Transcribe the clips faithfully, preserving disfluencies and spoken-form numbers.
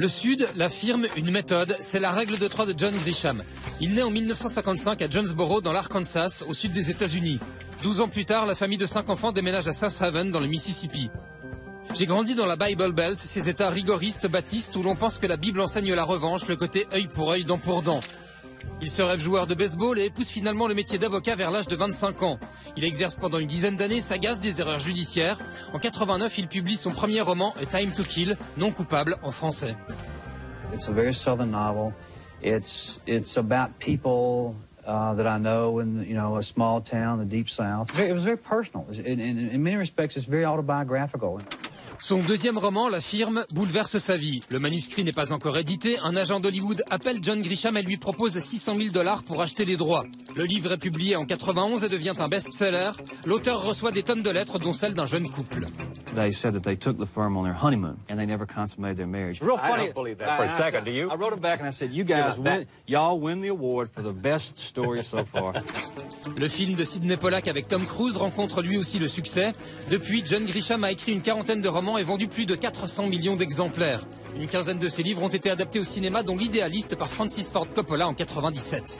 Le Sud, la firme, une méthode, c'est la règle de trois de John Grisham. Il naît en mille neuf cent cinquante-cinq à Jonesboro, dans l'Arkansas, au sud des États-Unis. Douze ans plus tard, la famille de cinq enfants déménage à South Haven, dans le Mississippi. J'ai grandi dans la Bible Belt, ces états rigoristes baptistes où l'on pense que la Bible enseigne la revanche, le côté œil pour œil, dent pour dent. Il se rêve joueur de baseball et épouse finalement le métier d'avocat vers l'âge de vingt-cinq ans. Il exerce pendant une dizaine d'années, s'agace des erreurs judiciaires. En quatre-vingt-neuf, il publie son premier roman, A Time to Kill, non coupable en français. It's a very southern novel. It's it's about people uh, that I know in you know a small town, the deep south. It was very personal. In, in, in many respects, it's very autobiographical. Son deuxième roman, La Firme, bouleverse sa vie. Le manuscrit n'est pas encore édité. Un agent d'Hollywood appelle John Grisham et lui propose six cent mille dollars pour acheter les droits. Le livre est publié en quatre-vingt-onze et devient un best-seller. L'auteur reçoit des tonnes de lettres, dont celle d'un jeune couple. They said that they took the firm on their honeymoon and they never consummated their marriage. Real funny. I don't believe that for a second, do you? I wrote it back and I said, you guys win, y'all win the award for the best story so far. Le film de Sidney Pollack avec Tom Cruise rencontre lui aussi le succès. Depuis, John Grisham a écrit une quarantaine de romans et vendu plus de quatre cents millions d'exemplaires. Une quinzaine de ses livres ont été adaptés au cinéma, dont L'Idéaliste par Francis Ford Coppola en quatre-vingt-dix-sept.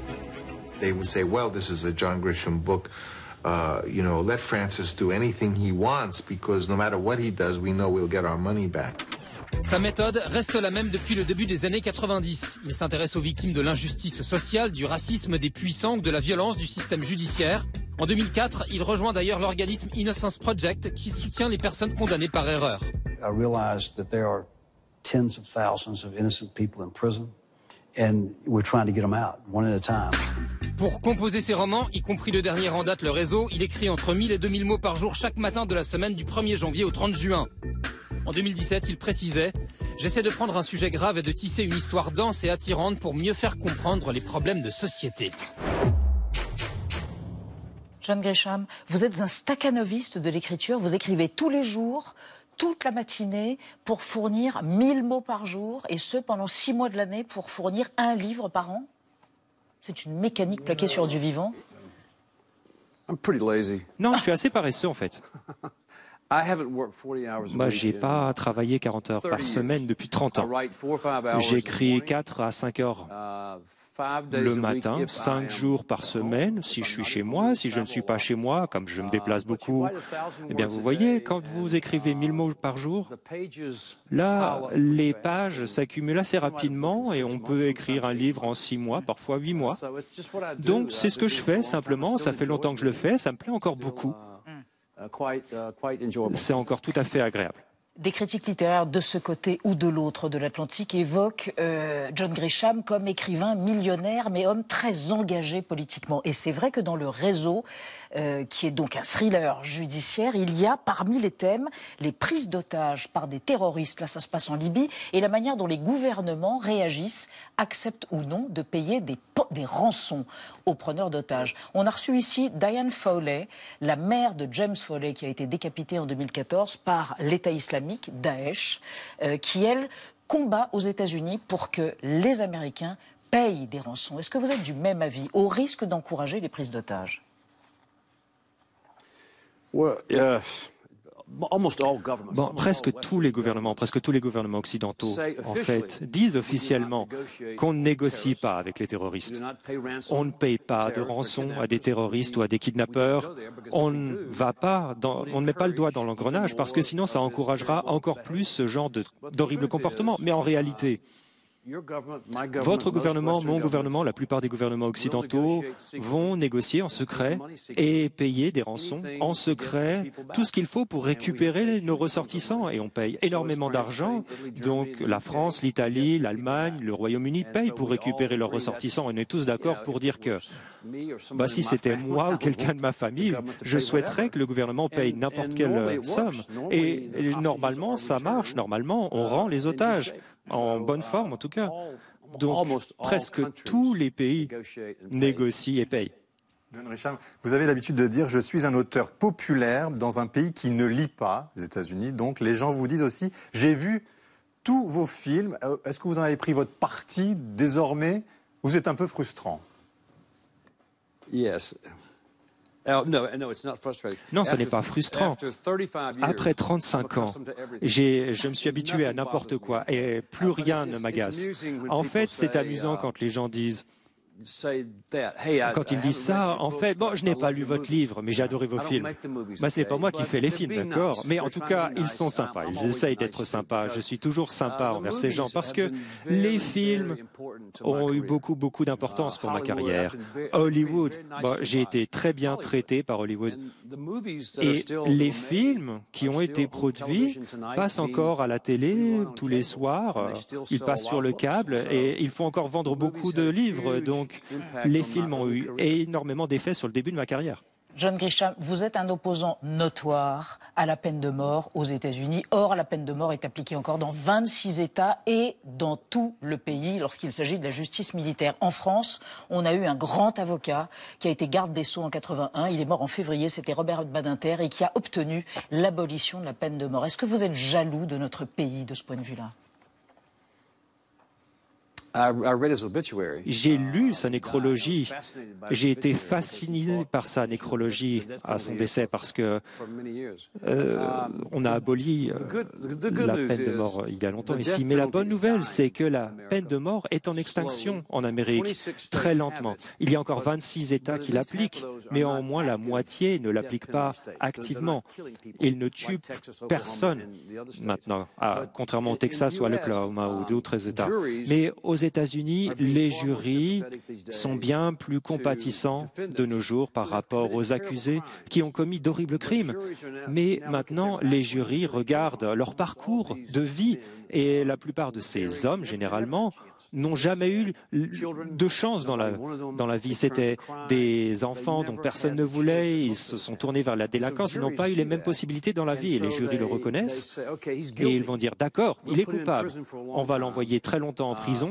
They would say, well, this is a John Grisham book. Uh, you know, let Francis do anything he wants because no matter what he does, we know we'll get our money back. Sa méthode reste la même depuis le début des années quatre-vingt-dix. Il s'intéresse aux victimes de l'injustice sociale, du racisme des puissants ou de la violence du système judiciaire. En deux mille quatre, il rejoint d'ailleurs l'organisme Innocence Project qui soutient les personnes condamnées par erreur. I realized that there are tens of thousands of innocent people in prison and we're trying to get them out one at a time. Pour composer ses romans, y compris le dernier en date, Le Réseau, il écrit entre mille et deux mille mots par jour chaque matin de la semaine du premier janvier au trente juin. En deux mille dix-sept, il précisait « J'essaie de prendre un sujet grave et de tisser une histoire dense et attirante pour mieux faire comprendre les problèmes de société. » John Grisham, vous êtes un stakhanoviste de l'écriture, vous écrivez tous les jours, toute la matinée, pour fournir mille mots par jour, et ce pendant six mois de l'année pour fournir un livre par an. C'est une mécanique plaquée sur du vivant. I'm pretty lazy. Non, je suis assez paresseux en fait. Moi, j'ai pas travaillé quarante heures par semaine depuis trente ans. J'écris quatre à cinq heures le matin, cinq jours par semaine, si je suis chez moi. Si je ne suis pas chez moi, comme je me déplace beaucoup, eh bien, vous voyez, quand vous écrivez mille mots par jour, là, les pages s'accumulent assez rapidement et on peut écrire un livre en six mois, parfois huit mois. Donc, c'est ce que je fais, simplement. Ça fait longtemps que je le fais, ça me plaît encore beaucoup. C'est encore tout à fait agréable. Des critiques littéraires de ce côté ou de l'autre de l'Atlantique évoquent euh, John Grisham comme écrivain millionnaire, mais homme très engagé politiquement. Et c'est vrai que dans Le Réseau, euh, qui est donc un thriller judiciaire, il y a parmi les thèmes les prises d'otages par des terroristes, là ça se passe en Libye, et la manière dont les gouvernements réagissent, acceptent ou non de payer des, des rançons aux preneurs d'otages. On a reçu ici Diane Foley, la mère de James Foley, qui a été décapitée en deux mille quatorze par l'État islamique, Daesh, euh, qui, elle, combat aux États-Unis pour que les Américains payent des rançons. Est-ce que vous êtes du même avis, au risque d'encourager les prises d'otages? Well, yes. Bon, presque tous les gouvernements, presque tous les gouvernements occidentaux, en fait, disent officiellement qu'on ne négocie pas avec les terroristes. On ne paye pas de rançon à des terroristes ou à des kidnappeurs. On ne va pas, dans, on ne met pas le doigt dans l'engrenage parce que sinon ça encouragera encore plus ce genre de, d'horribles comportements. Mais en réalité, votre gouvernement, mon gouvernement, la plupart des gouvernements occidentaux vont négocier en secret et payer des rançons en secret, tout ce qu'il faut pour récupérer nos ressortissants. Et on paye énormément d'argent. Donc la France, l'Italie, l'Allemagne, le Royaume-Uni payent pour récupérer leurs ressortissants. On est tous d'accord pour dire que bah, si c'était moi ou quelqu'un de ma famille, je souhaiterais que le gouvernement paye n'importe quelle somme. Et, et normalement, ça marche. Normalement, on rend les otages. En bonne forme, en tout cas. Donc, presque tous les pays négocient et payent. John Grisham, vous avez l'habitude de dire « Je suis un auteur populaire dans un pays qui ne lit pas », les États-Unis. Donc, les gens vous disent aussi « J'ai vu tous vos films. Est-ce que vous en avez pris votre parti désormais ?» Vous êtes un peu frustrant. Yes. Non, ce n'est pas frustrant. Après trente-cinq ans, j'ai, je me suis habitué à n'importe quoi et plus rien ne m'agace. En fait, c'est amusant quand les gens disent Quand ils disent ça, en fait, bon, je n'ai pas lu votre livre, mais j'ai adoré vos films. Bah, ce n'est pas moi qui fais les films, d'accord? Mais en tout cas, ils sont sympas. Ils essayent d'être sympas. Je suis toujours sympa envers ces gens parce que les films ont eu beaucoup, beaucoup d'importance pour ma carrière. Hollywood, bon, j'ai été très bien traité par Hollywood. Et les films qui ont été produits passent encore à la télé tous les soirs. Ils passent sur le câble et il faut encore vendre beaucoup de livres. Donc, les films ont eu énormément d'effets sur le début de ma carrière. John Grisham, vous êtes un opposant notoire à la peine de mort aux États-Unis. Or, la peine de mort est appliquée encore dans vingt-six États et dans tout le pays lorsqu'il s'agit de la justice militaire. En France, on a eu un grand avocat qui a été garde des Sceaux en quatre-vingt-un. Il est mort en février, c'était Robert Badinter, et qui a obtenu l'abolition de la peine de mort. Est-ce que vous êtes jaloux de notre pays de ce point de vue-là ? J'ai lu sa nécrologie. J'ai été fasciné par sa nécrologie à son décès parce que euh, on a aboli euh, la peine de mort il y a longtemps ici. Mais la bonne nouvelle, c'est que la peine de mort est en extinction en Amérique, très lentement. Il y a encore vingt-six États qui l'appliquent, mais au moins la moitié ne l'appliquent pas activement. Ils ne tuent personne maintenant, à, contrairement au Texas ou à l'Oklahoma ou d'autres États. Mais aux États-Unis, les jurys sont bien plus compatissants de nos jours par rapport aux accusés qui ont commis d'horribles crimes. Mais maintenant, les jurys regardent leur parcours de vie et la plupart de ces hommes, généralement, n'ont jamais eu de chance dans la, dans la vie. C'était des enfants dont personne ne voulait, ils se sont tournés vers la délinquance, ils n'ont pas eu les mêmes possibilités dans la vie et les jurys le reconnaissent et ils vont dire d'accord, il est coupable, on va l'envoyer très longtemps en prison,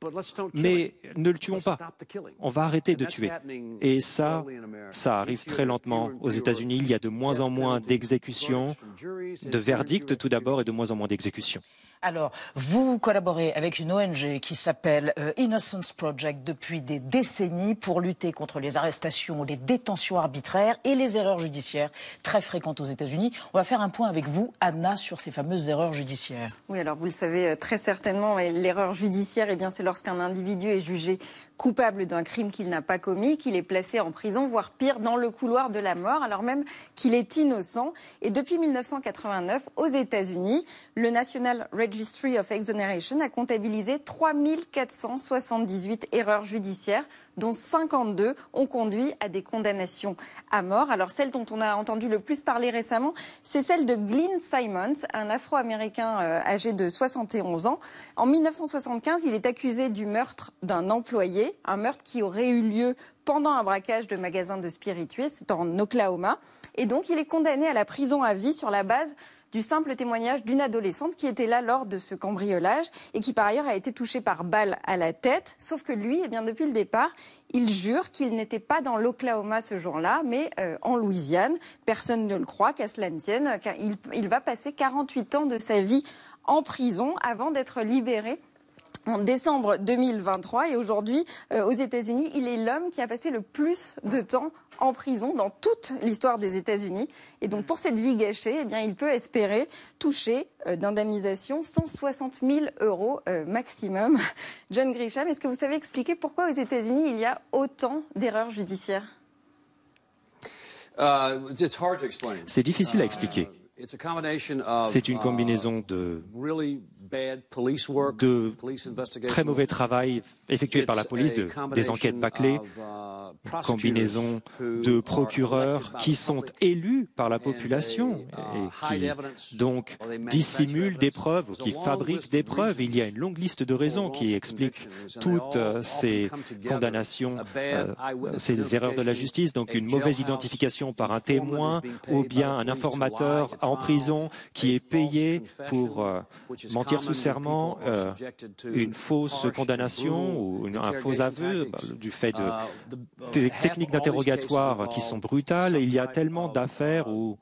mais ne le tuons pas. On va arrêter de tuer. Et ça, ça arrive très lentement. Aux États-Unis, il y a de moins en moins d'exécutions, de verdicts tout d'abord, et de moins en moins d'exécutions. Alors, vous collaborez avec une O N G qui s'appelle euh, Innocence Project depuis des décennies pour lutter contre les arrestations, les détentions arbitraires et les erreurs judiciaires très fréquentes aux États-Unis. On va faire un point avec vous, Anna, sur ces fameuses erreurs judiciaires. Oui, alors vous le savez très certainement, l'erreur judiciaire, eh bien, c'est lorsqu'un individu est jugé coupable d'un crime qu'il n'a pas commis, qu'il est placé en prison, voire pire, dans le couloir de la mort, alors même qu'il est innocent. Et depuis mille neuf cent quatre-vingt-neuf, aux États-Unis, le National Registry of Exoneration a comptabilisé trois mille quatre cent soixante-dix-huit erreurs judiciaires, dont cinquante-deux ont conduit à des condamnations à mort. Alors celle dont on a entendu le plus parler récemment, c'est celle de Glyn Simons, un Afro-Américain euh, âgé de soixante et onze ans. En mille neuf cent soixante-quinze, il est accusé du meurtre d'un employé, un meurtre qui aurait eu lieu pendant un braquage de magasin de spiritueux, c'est en Oklahoma. Et donc il est condamné à la prison à vie sur la base du simple témoignage d'une adolescente qui était là lors de ce cambriolage et qui par ailleurs a été touchée par balle à la tête. Sauf que lui, eh bien, depuis le départ, il jure qu'il n'était pas dans l'Oklahoma ce jour-là, mais euh, en Louisiane. Personne ne le croit, qu'à cela ne tienne, car il, il va passer quarante-huit ans de sa vie en prison avant d'être libéré en décembre deux mille vingt-trois. Et aujourd'hui, euh, aux États-Unis, il est l'homme qui a passé le plus de temps en prison dans toute l'histoire des États-Unis. Et donc pour cette vie gâchée, eh bien, il peut espérer toucher euh, d'indemnisation cent soixante mille euros euh, maximum. John Grisham, est-ce que vous savez expliquer pourquoi aux États-Unis il y a autant d'erreurs judiciaires? C'est difficile à expliquer. C'est une combinaison de, de très mauvais travail effectué par la police, de, des enquêtes bâclées, combinaison de procureurs qui sont élus par la population et qui donc dissimulent des preuves ou qui fabriquent des preuves. Il y a une longue liste de raisons qui expliquent toutes ces condamnations, euh, ces erreurs de la justice. Donc une mauvaise identification par un témoin ou bien un informateur en prison qui est payé pour euh, mentir sous serment, euh, une fausse condamnation ou une, un faux aveu bah, du fait de des techniques d'interrogatoire qui sont brutales. Il y a tellement d'affaires où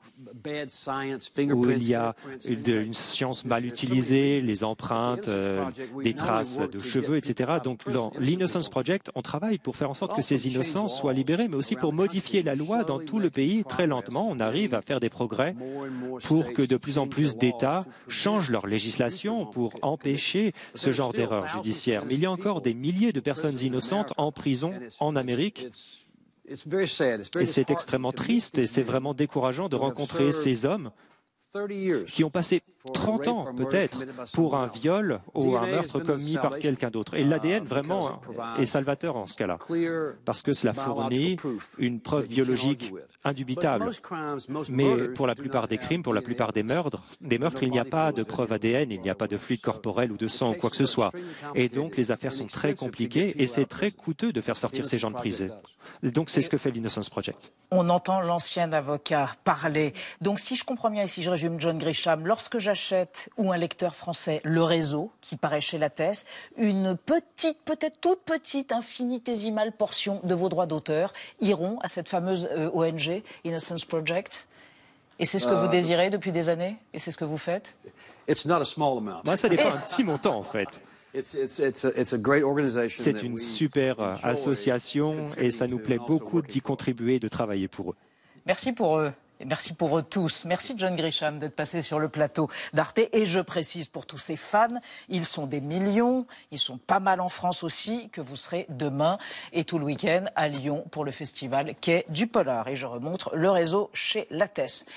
où il y a une, une science mal utilisée, les empreintes, euh, des traces de cheveux, et cetera. Donc dans l'Innocence Project, on travaille pour faire en sorte que ces innocents soient libérés, mais aussi pour modifier la loi dans tout le pays. Très lentement, on arrive à faire des progrès pour que de plus en plus d'États changent leur législation pour empêcher ce genre d'erreur judiciaire. Mais il y a encore des milliers de personnes innocentes en prison en Amérique. Et c'est extrêmement triste et c'est vraiment décourageant de rencontrer ces hommes qui ont passé trente ans peut-être pour un viol ou un meurtre commis par quelqu'un d'autre. Et l'A D N vraiment est salvateur en ce cas-là, parce que cela fournit une preuve biologique indubitable. Mais pour la plupart des crimes, pour la plupart des meurtres, des meurtres, il n'y a pas de preuve A D N, il n'y a pas de fluide corporel ou de sang ou quoi que ce soit. Et donc les affaires sont très compliquées et c'est très coûteux de faire sortir ces gens de prison. Donc c'est ce que fait l'Innocence Project. On entend l'ancien avocat parler. Donc si je comprends bien et si je résume, John Grisham, lorsque j'achète, ou un lecteur français, Le Réseau, qui paraît chez Lattès, une petite, peut-être toute petite, infinitésimale portion de vos droits d'auteur iront à cette fameuse euh, O N G, Innocence Project. Et c'est ce que vous désirez depuis des années? Et c'est ce que vous faites? Moi, ça n'est pas un petit montant, en fait. C'est une super association et ça nous plaît beaucoup d'y contribuer et de travailler pour eux. Merci pour eux. Et merci pour eux tous. Merci John Grisham d'être passé sur le plateau d'Arte. Et je précise pour tous ces fans, ils sont des millions, ils sont pas mal en France aussi, que vous serez demain et tout le week-end à Lyon pour le festival Quai du Polar. Et je remontre Le Réseau chez Lattès.